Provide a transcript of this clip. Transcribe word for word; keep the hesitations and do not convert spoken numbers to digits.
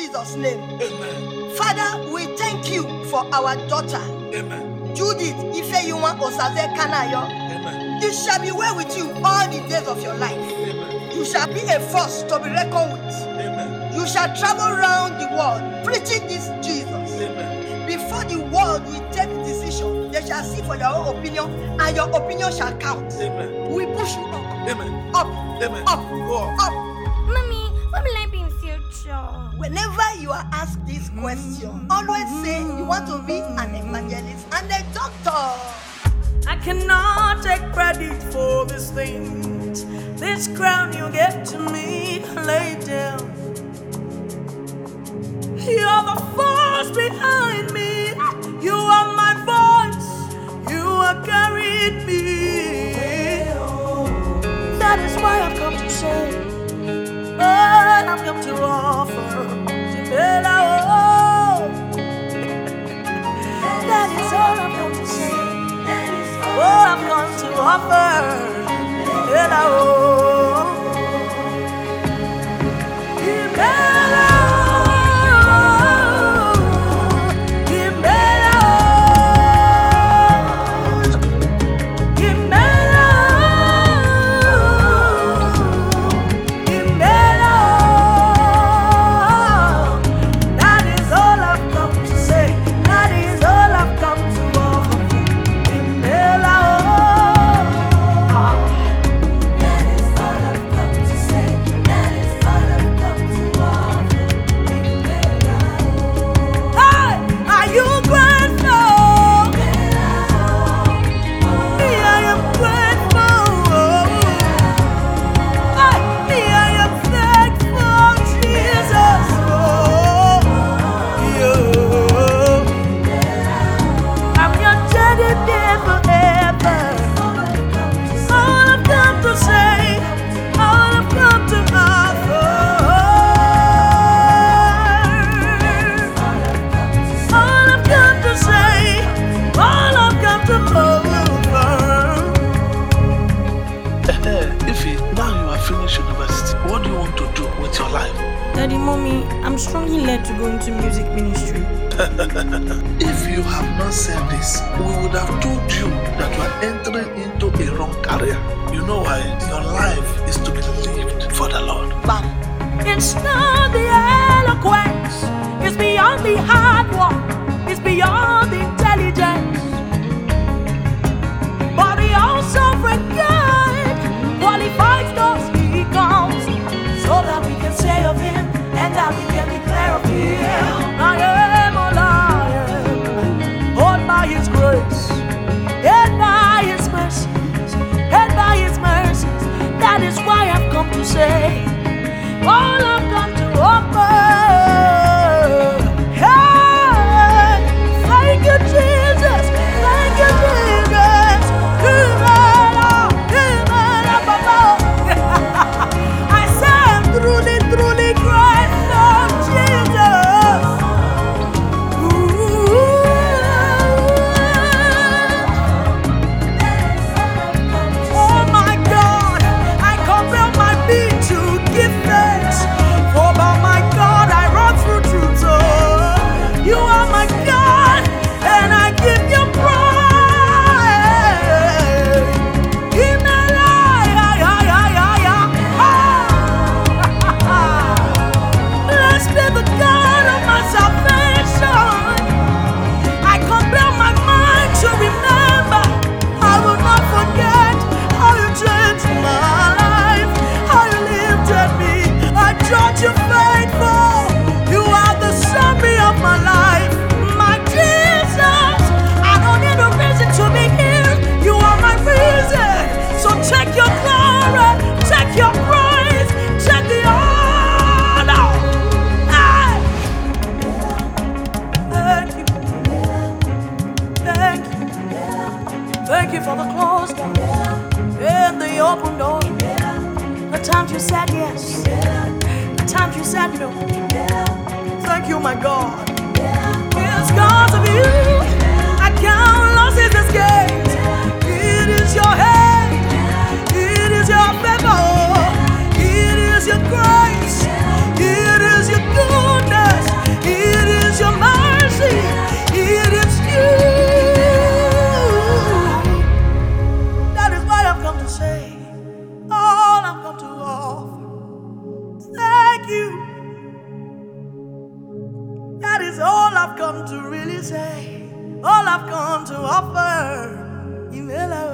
Jesus' name. Amen. Father, we thank you for our daughter. Amen. Judith Ifeyinwa Osaze Kanayo. Amen. It shall be well with you all the days of your life. Amen. You shall be a force to be reckoned with. Amen. You shall travel around the world preaching this Jesus. Amen. Before the world will take decision, they shall see for your own opinion, and your opinion shall count. Amen. We push you up. Amen. Up. Amen. Up. Go Up. Mommy, what will I be in future? Whenever you are asked this question, always say you want to be an evangelist and a doctor. I cannot take credit for these things. This crown you gave to me, lay down. You're the force behind me. You are my voice. You are carrying me. That is why I've come to say, oh, I've come to offer. That is all I've come to say. Oh, I've come to offer. Hello. What do you want to do with your life? Daddy, Mommy, I'm strongly led to go into music ministry. If you have not said this, we would have told you that you are entering into a wrong career. You know why? Your life is to be lived for the Lord. Bam. It's not the eloquence, it's beyond the hard work, it's beyond the intelligence. But the all-sovereign God qualifies those he comes, so that we can say of him and that we can declare of him. I am all I am, all by his grace, and by his mercies, and by his mercies. That is why I've come to say, all I've come to offer. Hey, thank you, Jesus. Thank you, Jesus. I say I'm truly, truly grateful, Jesus. Ooh. Oh my God, I compare my being to give thanks. For by my God I run through truth. Oh, you are my God, and I give you praise. In my life, yeah, yeah, yeah, yeah. Ah. Blessed be the God of my salvation. I compare my mind to remember. I will not forget how you changed my life, how you lifted me. I judge you faithful. You are the summary of my life, my Jesus. I don't need a reason to be here. You are my reason. So take your glory, take your praise, take the honor. Hey. Thank you, thank you, thank you for the closed door and the open door. The times you said yes, the times you said no. Thank you, my God. It's because of you I count losses as gains. It is your hand, it is your favor, it is your grace, it is your goodness. I've come to offer. Imela